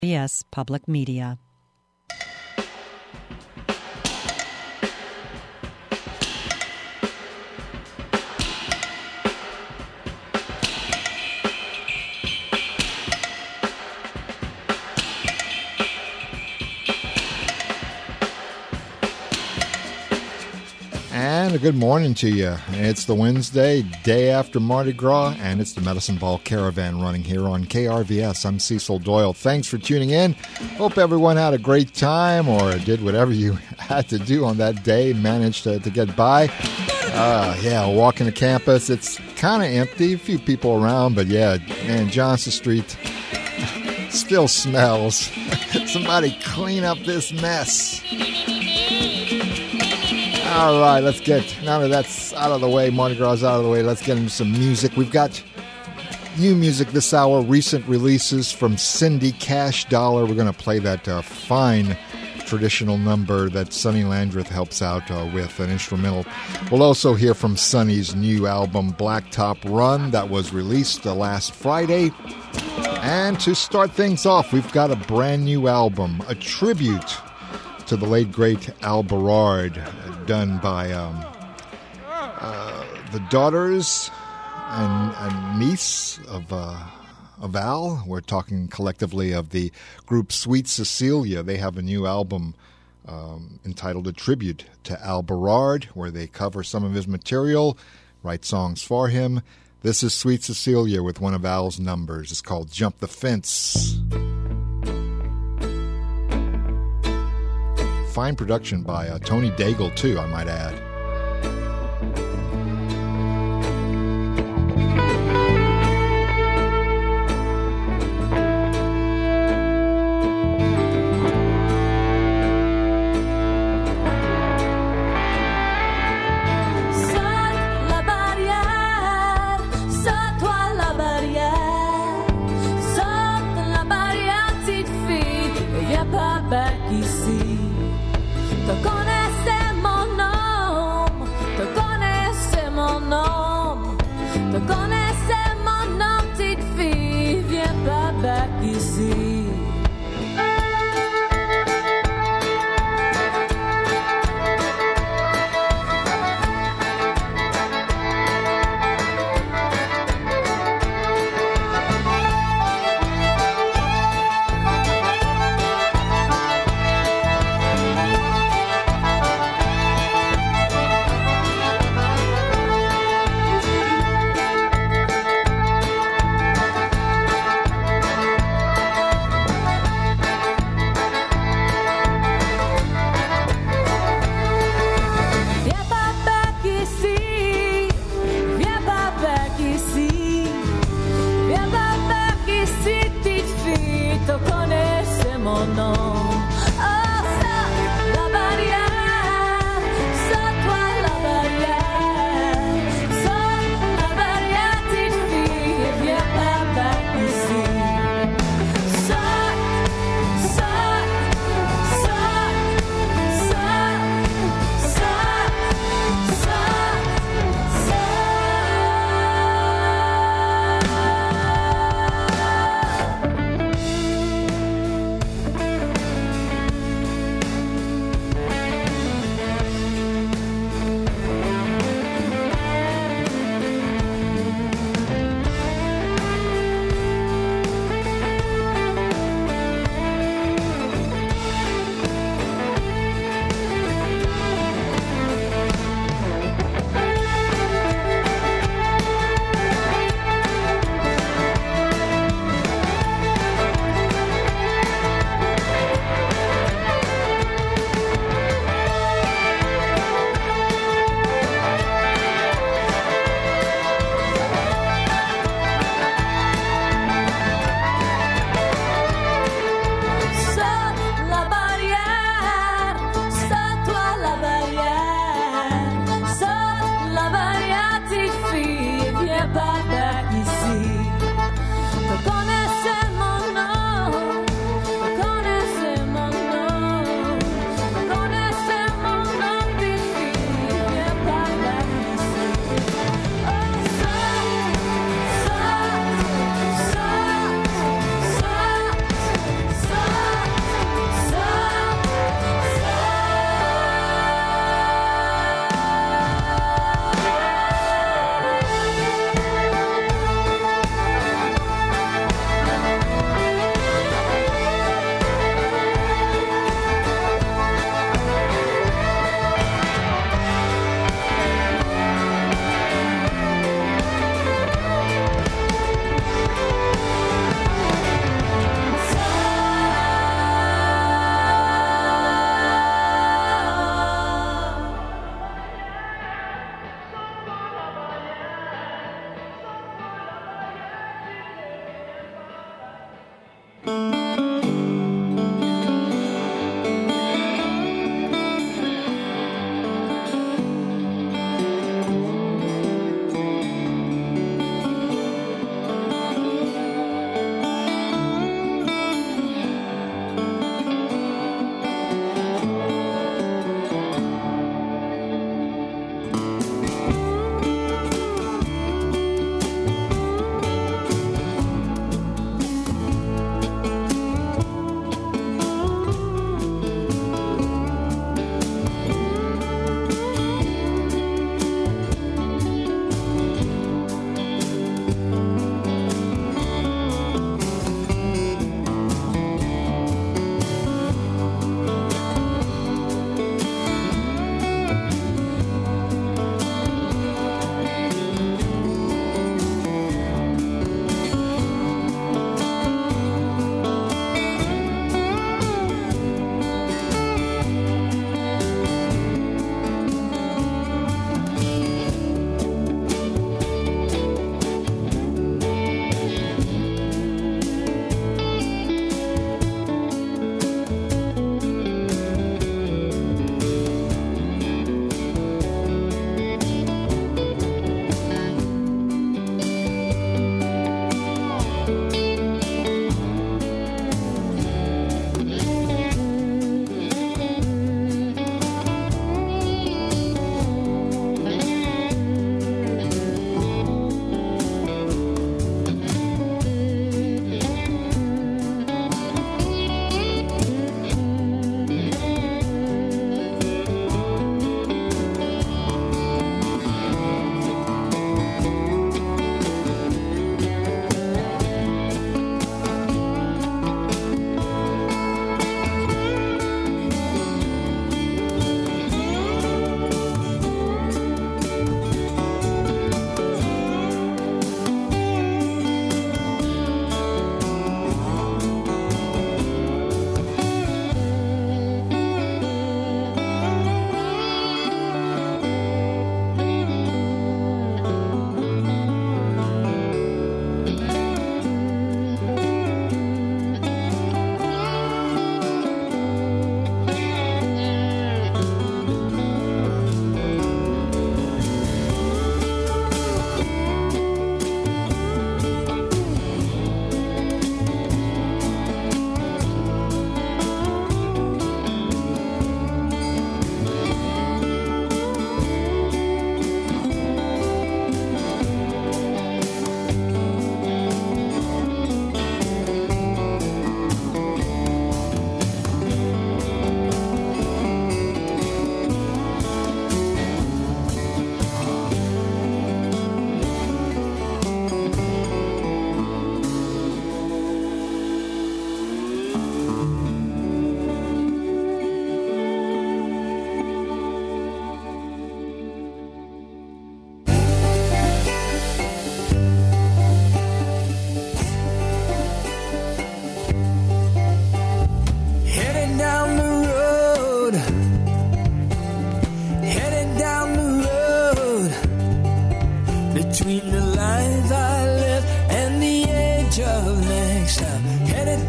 KRVS Public Media. And a good morning to you. It's the Wednesday, day after Mardi Gras, and it's the Medicine Ball Caravan running here on KRVS. I'm Cecil Doyle. Thanks for tuning in. Hope everyone had a great time or did whatever you had to do on that day, managed to get by. Walking the campus, it's kind of empty, a few people around, but yeah, man, Johnson Street still smells. Somebody clean up this mess. All right, let's get, now that that's out of the way, Mardi Gras is out of the way, let's get into some music. We've got new music this hour, recent releases from Cindy Cash Dollar. We're going to play that fine traditional number that Sonny Landreth helps out with, an instrumental. We'll also hear from Sonny's new album, Blacktop Run, that was released last Friday. And to start things off, we've got a brand new album, a tribute to the late, great Al Berard, done by the daughters and niece of Al. We're talking collectively of the group Sweet Cecilia. They have a new album entitled A Tribute to Al Berard, where they cover some of his material, write songs for him. This is Sweet Cecilia with one of Al's numbers. It's called Jump the Fence. Fine production by Tony Daigle, too, I might add.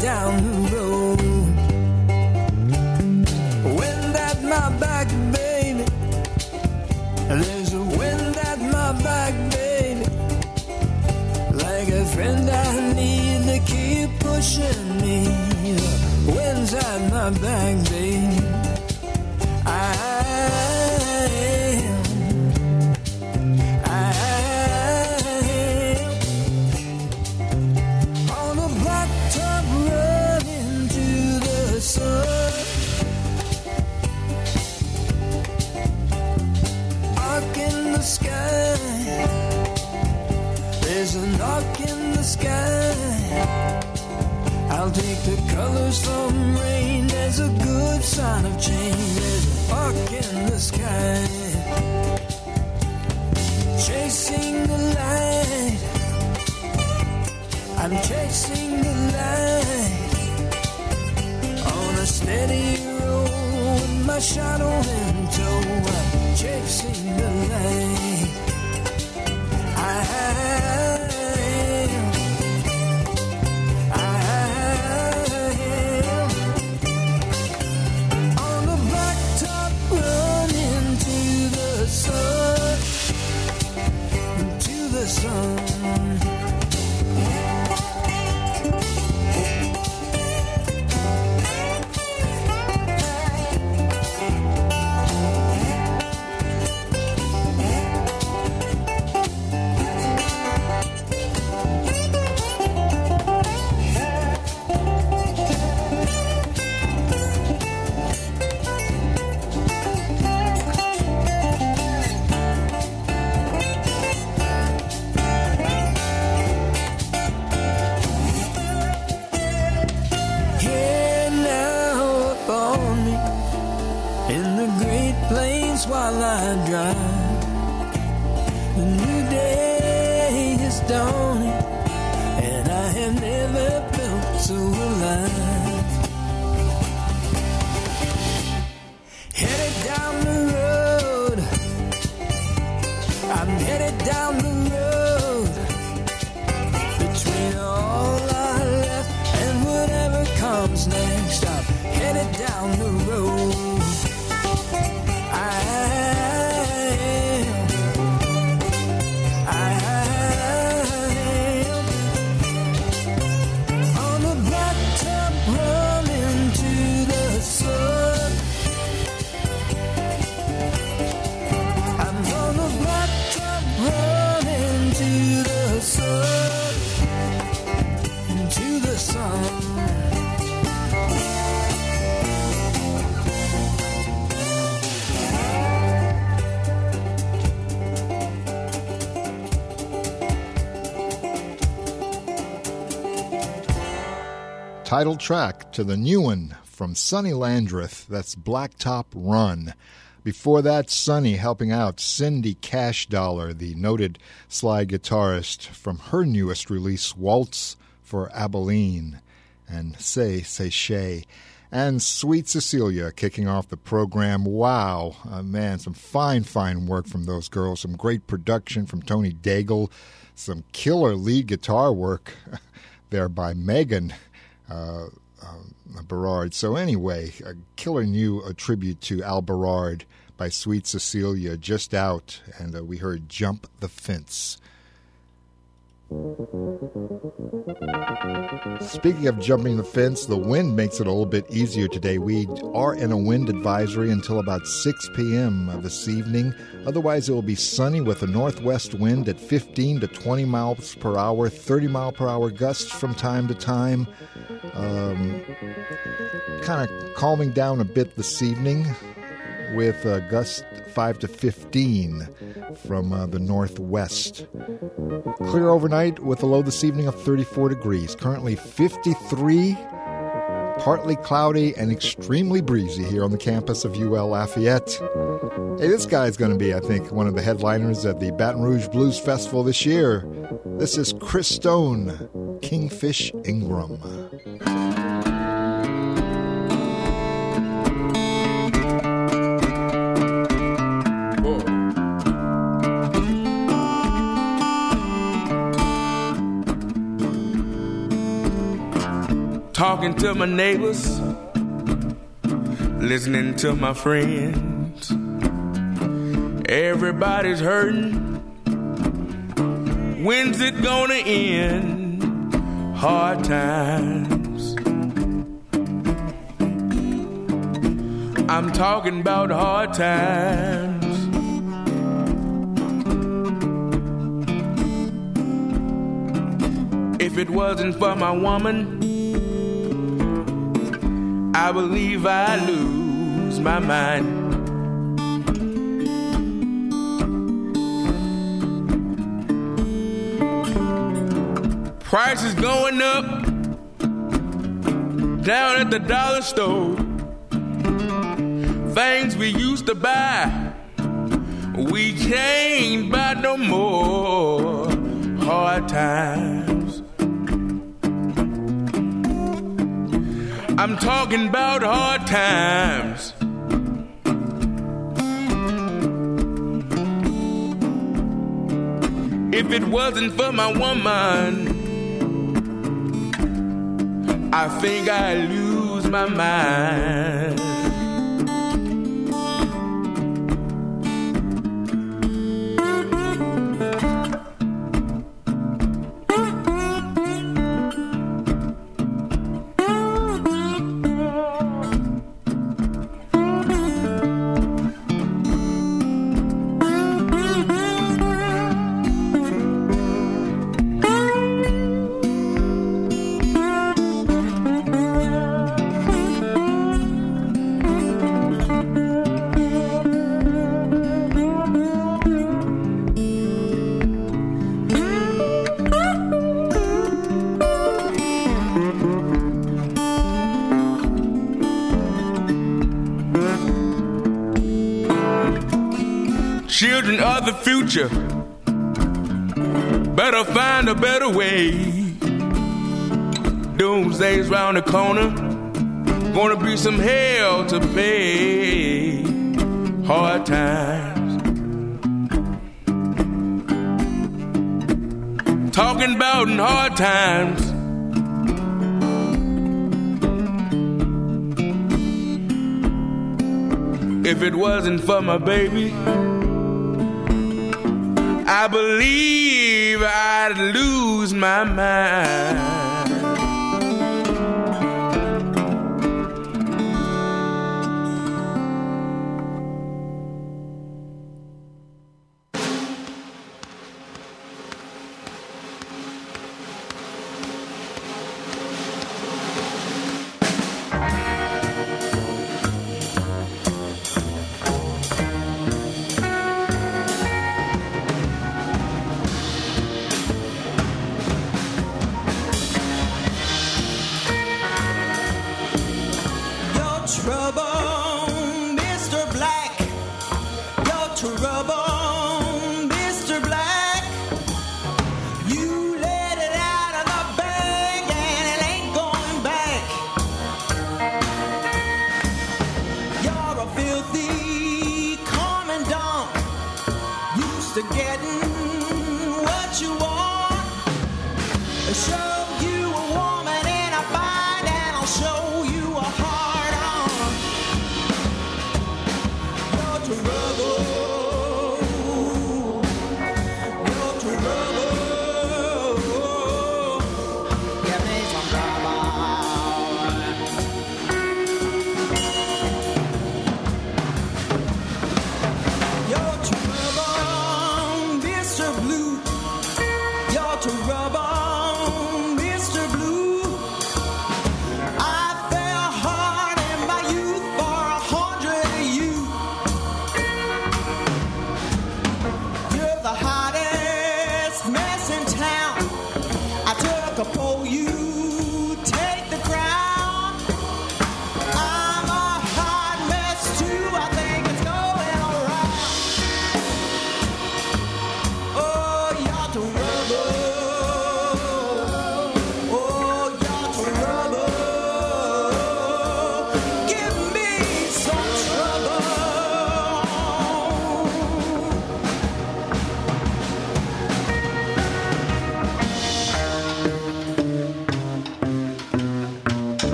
down the road. Wind at my back, baby. There's a wind at my back, baby. Like a friend I need to keep pushing me. Wind's at my back, baby. On a blacktop running to the sun. Arc in the sky. There's an arc in the sky. I'll take the colors from rain as a good sign of change. There's an arc in the sky. Chasing the light. I'm chasing the light. On a steady road with my shadow in tow. I'm chasing the light. On the blacktop running to the sun. To the sun. While I drive, the new day is dawning, and I have never felt so alive. Headed down the road, I'm headed down the road, between all I left and whatever comes next. I'm headed down the road. Title track to the new one from Sonny Landreth. That's Blacktop Run. Before that, Sonny helping out Cindy Cash Dollar, the noted slide guitarist, from her newest release, Waltz for Abilene, and Say Shay. And Sweet Cecilia kicking off the program. Wow, man, some fine work from those girls. Some great production from Tony Daigle. Some killer lead guitar work there by Megan Berard. So anyway, a killer new tribute to Al Berard by Sweet Cecilia just out, and we heard Jump the Fence. Speaking of jumping the fence, the wind makes it a little bit easier today. We are in a wind advisory until about 6 p.m. this evening. Otherwise, it will be sunny with a northwest wind at 15 to 20 miles per hour, 30 mile per hour gusts from time to time. Kind of calming down a bit this evening with gusts 5 to 15 from the northwest. Clear overnight with a low this evening of 34 degrees. Currently 53, partly cloudy and extremely breezy here on the campus of UL Lafayette. Hey, this guy's going to be, I think, one of the headliners at the Baton Rouge Blues Festival this year. This is Chris Stone, Kingfish Ingram. Talk talking to my neighbors, listening to my friends. Everybody's hurting. When's it gonna end? Hard times. I'm talking about hard times. If it wasn't for my woman, I believe I'd lose my mind. Prices going up down at the dollar store. Things we used to buy, we can't buy no more. Hard times. I'm talking about hard times. If it wasn't for my woman, I think I'd lose my mind. Children of the future better find a better way. Doomsday's round the corner, gonna be some hell to pay. Hard times. Talking about in hard times. If it wasn't for my baby, I believe I'd lose my mind. You're to rub on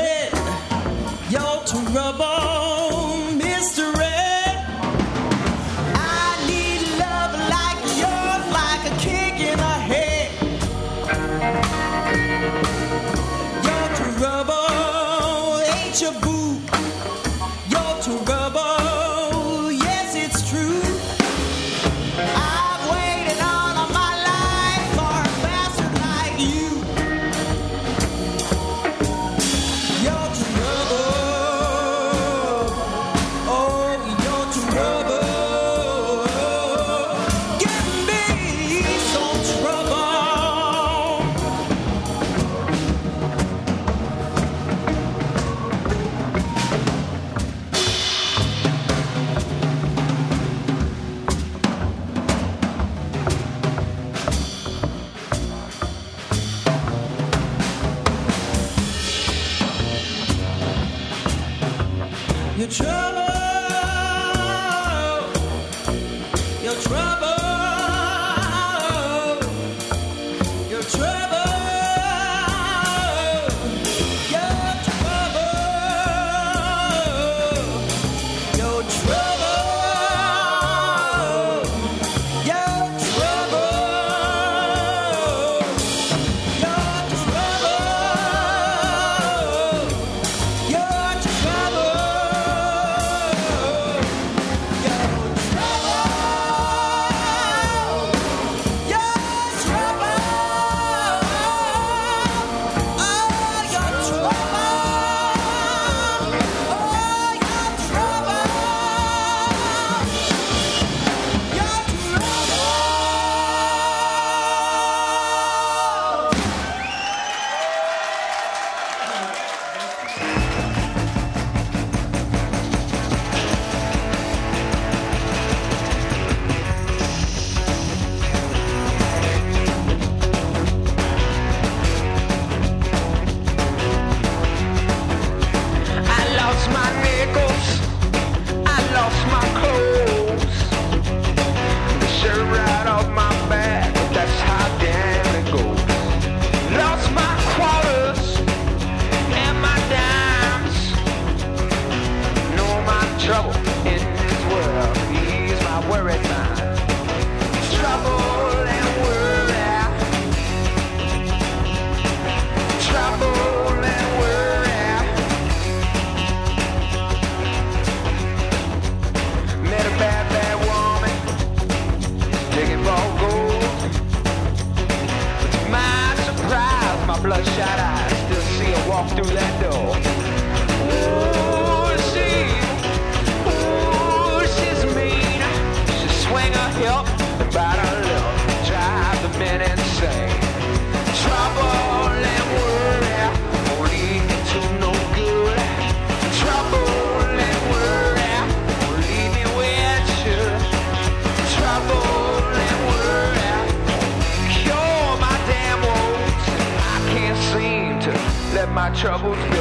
Red, you're trouble, Mr. Red. I need love like yours, like a kick in the head. You're trouble, ain't you, boo? You're trouble, yes, it's true. I've waited all of my life for a bastard like you. You're trouble, oh, you're trouble. Give me some trouble. Your trouble, your trouble, your trouble, your trouble, your trouble, your trouble, your trouble, your trouble. Trouble in this world, he's my worried mind. Trouble and worry, trouble and worry. Met a bad, bad woman, digging for gold. But to my surprise, my bloodshot eyes still see her walk through that door. Swing her hip and bite her lip, drive the men insane. Trouble and worry won't lead me to no good. Trouble and worry won't leave me with you. Trouble and worry cure my damn woes. I can't seem to let my troubles go.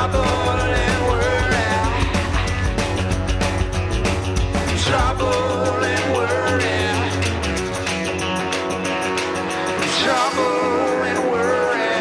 trouble and worry. Trouble and worry. Trouble and worry.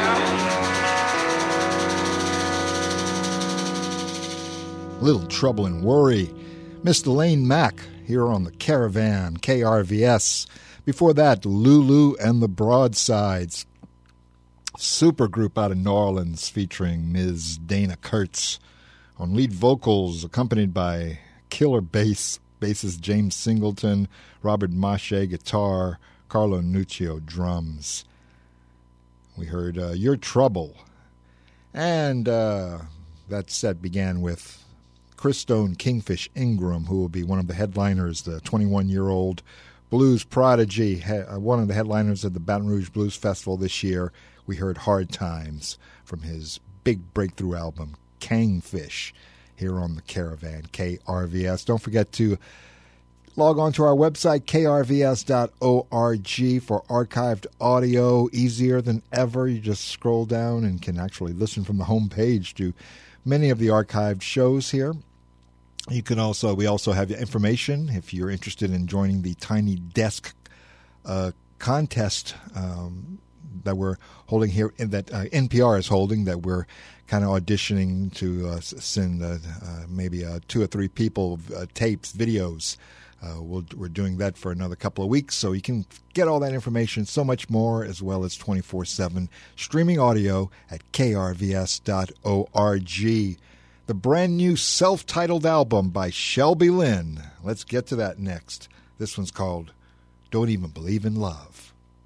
Little Trouble and Worry. Mr. Lane Mack here on the Caravan, KRVS. Before that, Lulu and the Broadsides. Super group out of New Orleans featuring Ms. Dana Kurtz on lead vocals, accompanied by killer bassist James Singleton, Robert Mache guitar, Carlo Nuccio drums. We heard Your Trouble. And that set began with Chris Stone Kingfish Ingram, who will be one of the headliners, the 21-year-old blues prodigy, one of the headliners at the Baton Rouge Blues Festival this year. We heard Hard Times from his big breakthrough album, Kingfish, here on the Caravan, KRVS. Don't forget to log on to our website, krvs.org, for archived audio. Easier than ever. You just scroll down and can actually listen from the home page to many of the archived shows here. You can also, we also have information if you're interested in joining the Tiny Desk contest that we're holding here, that NPR is holding, that we're kind of auditioning to send maybe 2 or 3 people tapes, videos. We're doing that for another couple of weeks, so you can get all that information, so much more, as well as 24/7 streaming audio at krvs.org. The brand new self-titled album by Shelby Lynn. Let's get to that next. This one's called Don't Even Believe in Love.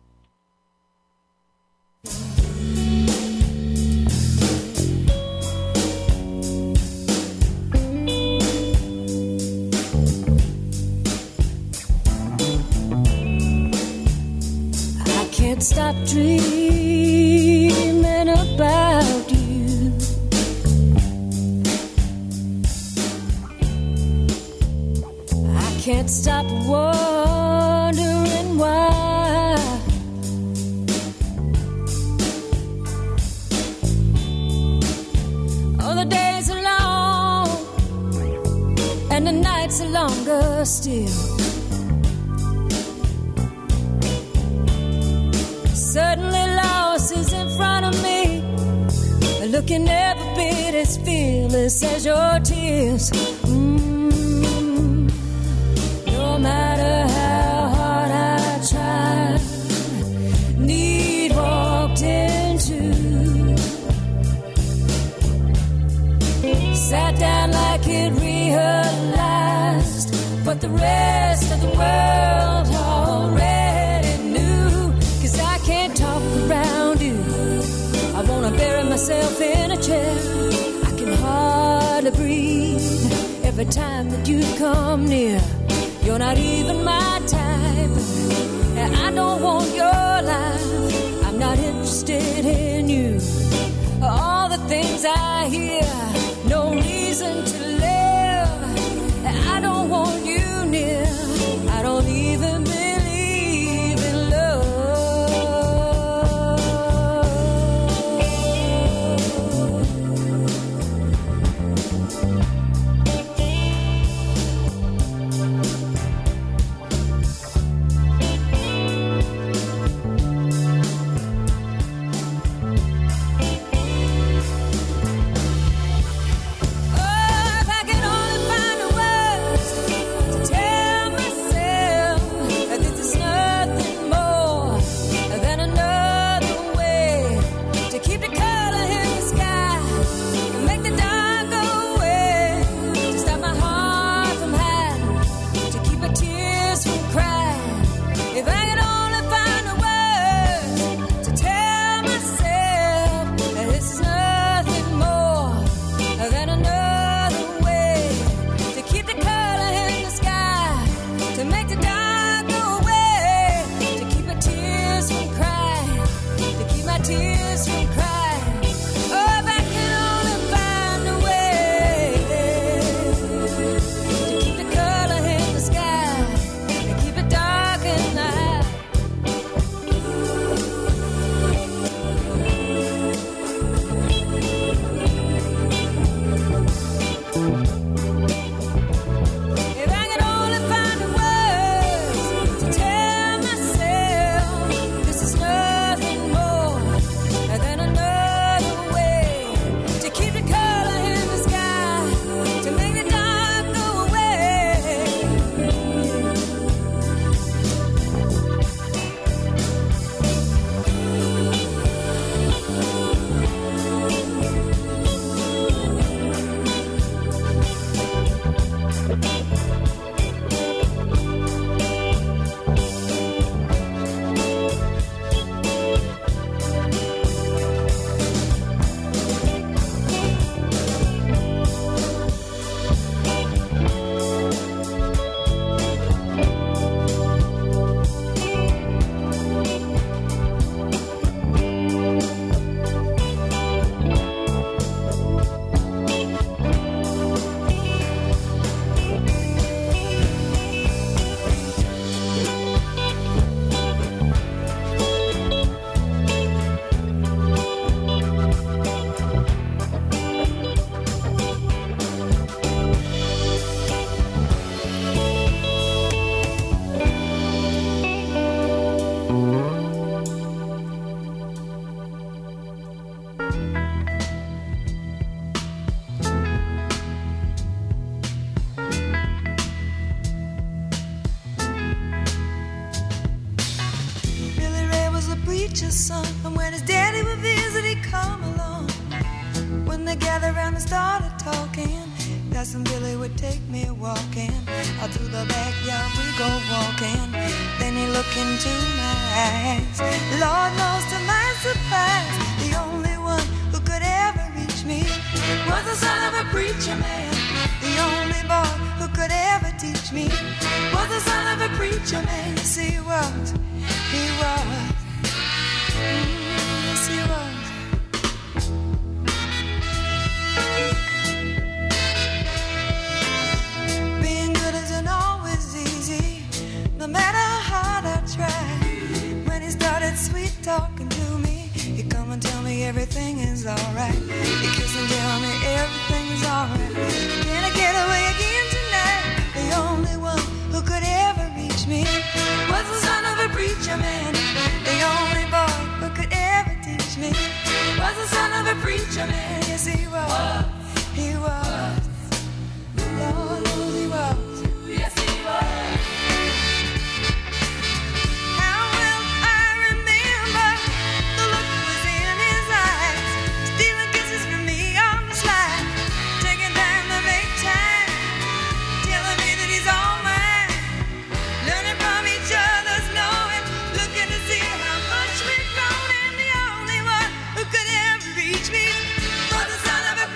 I can't stop dreaming about you. I can't stop wondering why. Oh, the days are long and the nights are longer still. Certainly loss is in front of me, looking every bit as fearless as your tears. No matter how hard I try, need walked into, sat down like it realized what the rest of the world already knew. 'Cause I can't talk around you, I wanna bury myself in a chair. I can hardly breathe every time that you come near. You're not even my type, and I don't want your life. I'm not interested in you. All the things I hear, no reason to live. I don't want you near. I don't even believe in love. When they gathered around and started talking, Cousin Billy would take me walking. Out through the backyard we go walking. Then he looked into my eyes. Lord knows to my surprise, the only one who could ever reach me was the son of a preacher man. The only boy who could ever teach me was the son of a preacher man. Yes, he was. He was. Yes, he was. Being good isn't always easy, no matter how hard I try. When he started sweet talking to me, he'd come and tell me everything is alright. He'd kiss and tell me everything is alright. Can I get away again tonight? The only one who could ever reach me was the son of a preacher man. The only boy who could ever teach me was the son of a preacher man. Yes, he was. He was. Lord knows he was. Yes, he was. How will I remember the look that was in his eyes, stealing kisses from me on the slide, taking time to make time, telling me that he's all mine, learning from each other's knowing, looking to see how much we've grown, and the only one who could ever reach me was the son of a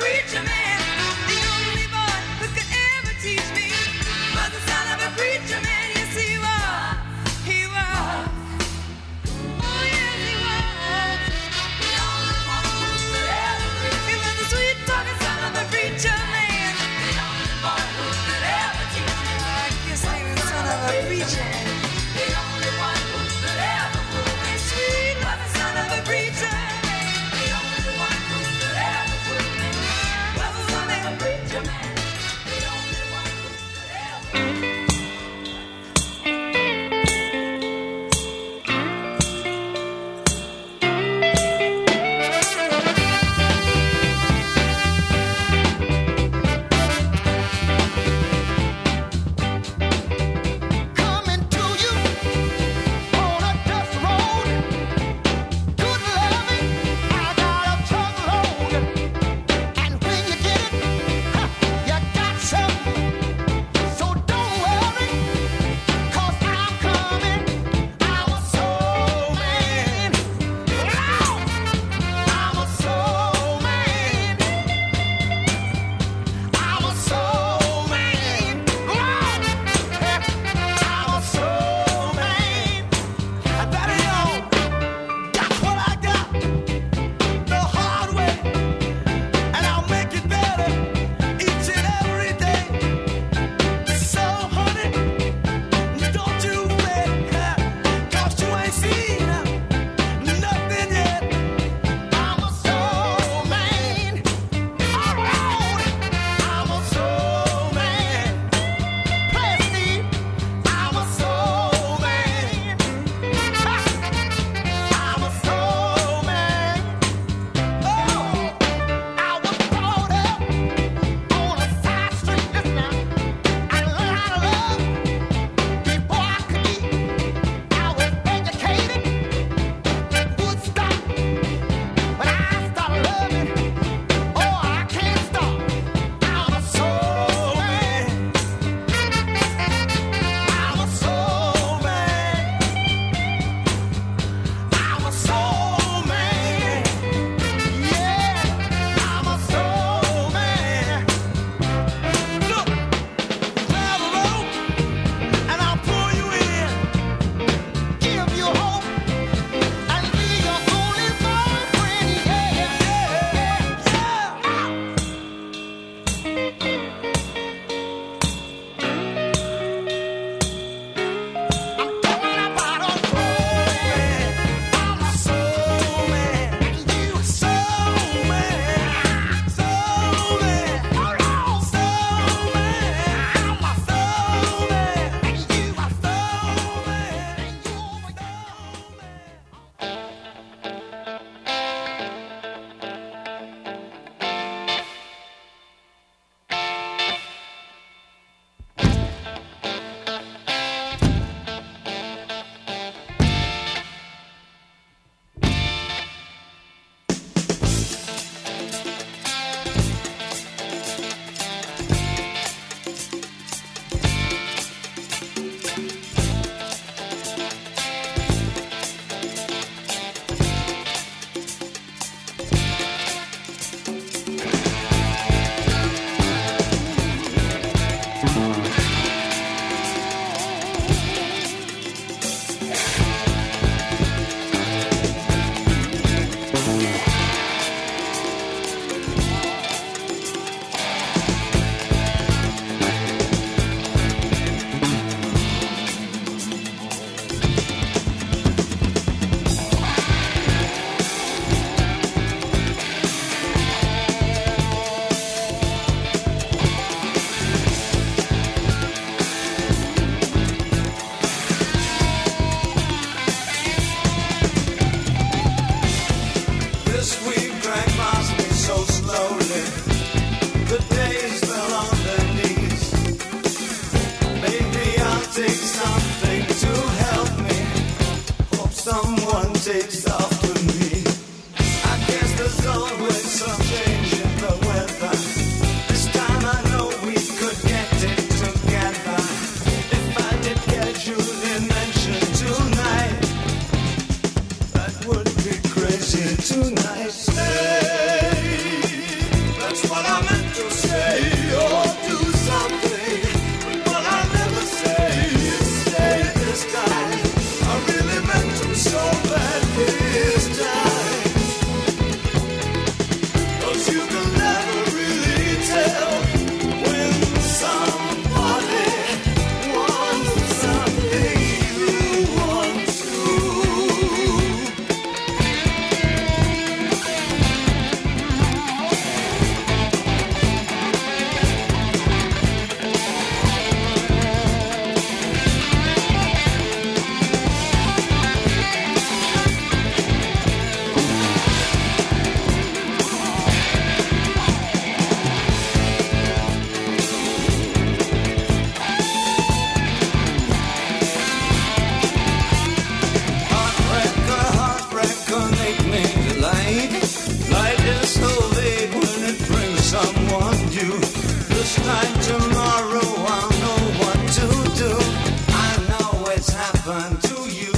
like tomorrow, I'll know what to do. I know it's happened to you.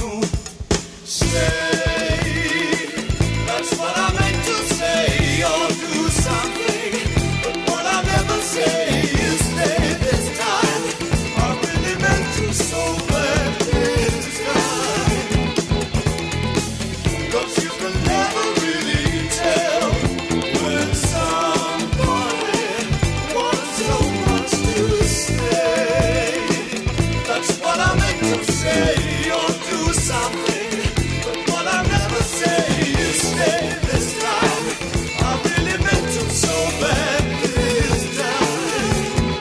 Stay, that's what I meant to say. Or do something, but what I never say is stay this time. I really meant to so bad this time. 'Cause you can never really tell when somebody wants so much to say. That's what I meant to say. Or do something, but what I never say is stay this time. I really meant to so bad this time.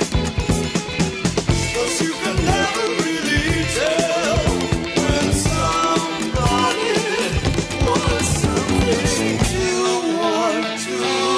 'Cause you can never really tell when somebody wants something you want to.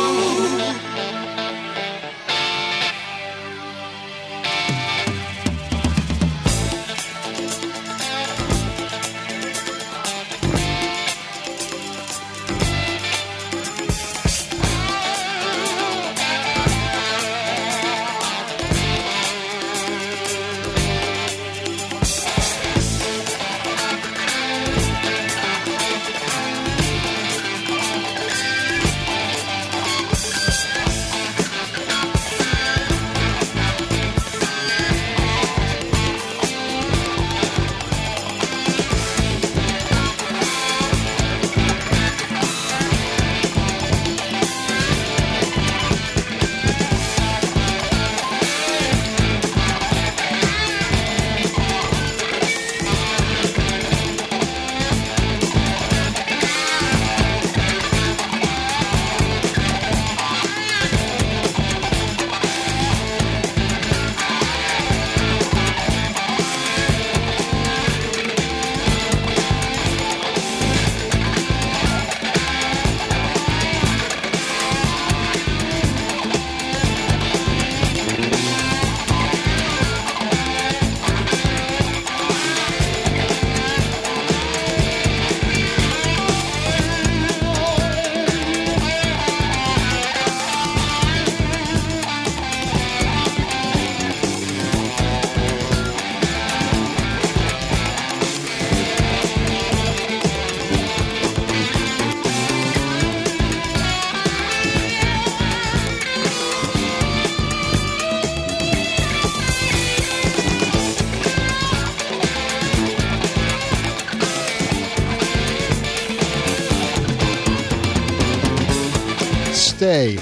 Stay.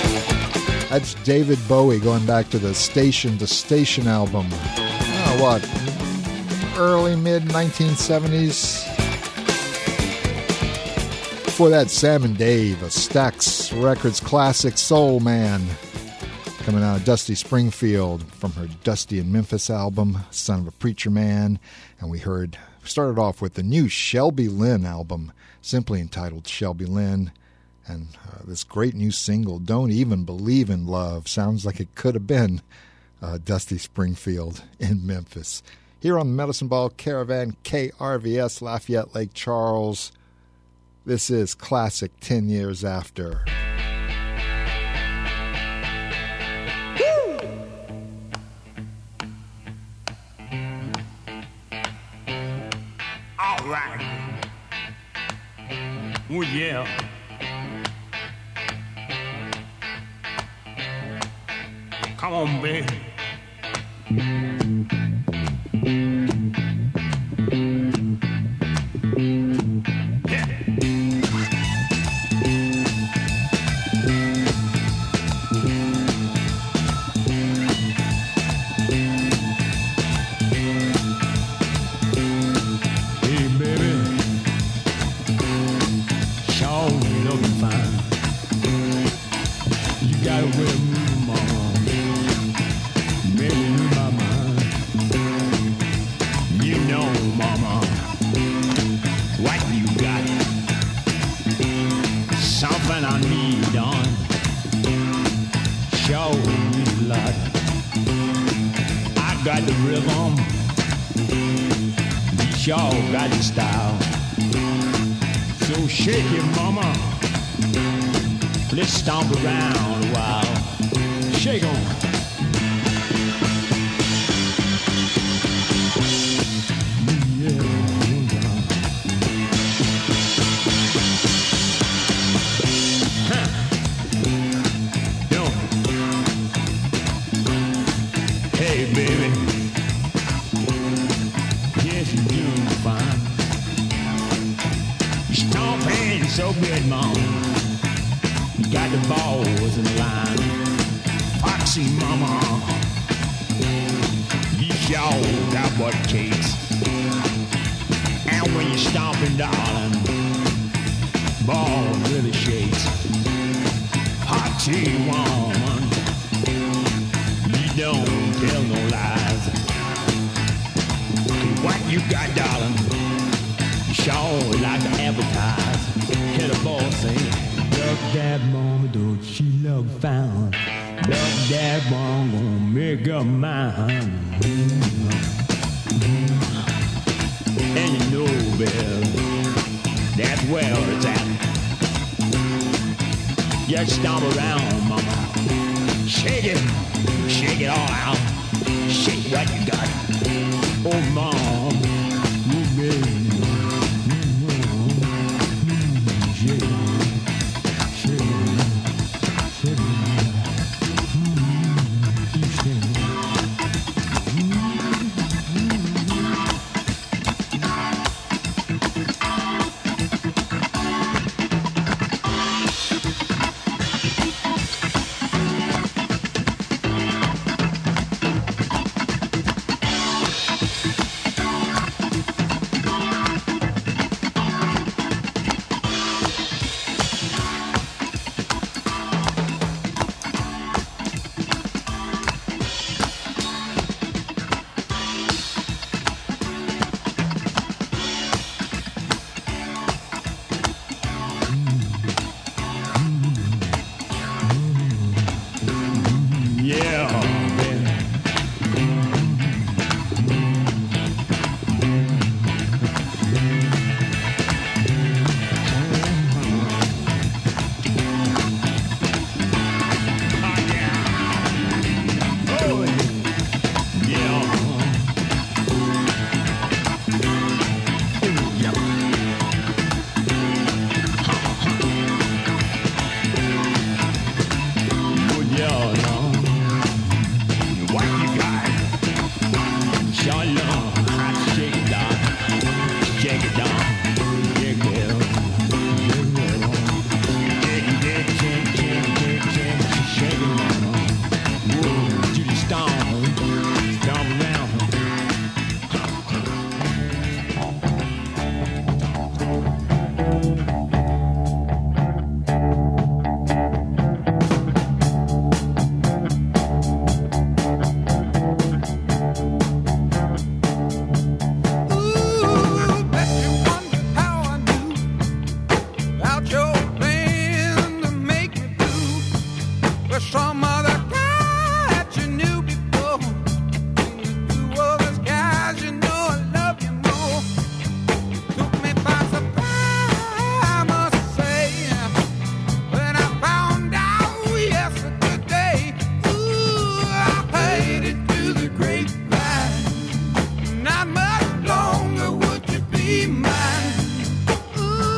That's David Bowie going back to the Station to Station album. Oh, what? Early, mid 1970s. Before that, Sam and Dave, a Stax Records classic Soul Man. Coming out of Dusty Springfield from her Dusty in Memphis album, Son of a Preacher Man. And we started off with the new Shelby Lynne album, simply entitled Shelby Lynne. And this great new single, Don't Even Believe in Love, sounds like it could have been Dusty Springfield in Memphis. Here on the Medicine Ball Caravan, KRVS, Lafayette Lake Charles. This is classic 10 Years After. All right. Oh, yeah. Come on, baby. Y'all got the style. So shake it, mama. Let's stomp around a while. Shake on. Hey, baby. Yes, you're doing fine. You're stomping so good, Mom. You got the balls in line. Foxy Mama. You sure got what it takes. And when you're stomping, darling, ball really shakes. Foxy woman. Don't tell no lies. What you got, darling? You sure like to advertise. Hear the boss say, look that mama, don't she look fine? Look that mama, gonna make her mine. And you know, Bill, that's where it's at. Just stomp around, mama. Shake it. Shake it all out. Shake what you got. Oh, Mom. Oh, baby. Shake it. Shake it. Shake it. Keep shaking.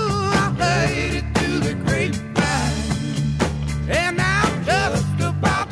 About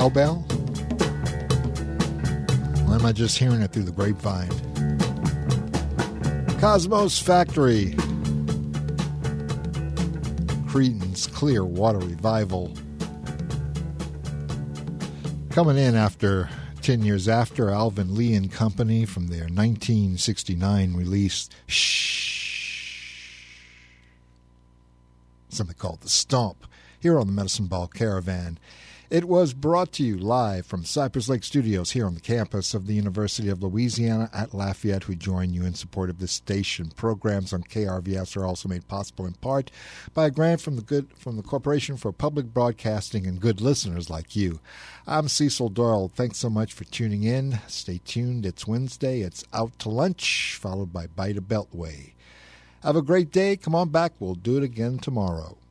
cowbell? Or am I just hearing it through the grapevine? Cosmos Factory. Creedence Clearwater Revival. Coming in after 10 years after Alvin Lee and Company from their 1969 release, something called The Stomp, here on the Medicine Ball Caravan. It was brought to you live from Cypress Lake Studios here on the campus of the University of Louisiana at Lafayette. We join you in support of this station. Programs on KRVS are also made possible in part by a grant from the Corporation for Public Broadcasting and good listeners like you. I'm Cecil Doyle. Thanks so much for tuning in. Stay tuned. It's Wednesday. It's Out to Lunch, followed by Bite a Beltway. Have a great day. Come on back. We'll do it again tomorrow.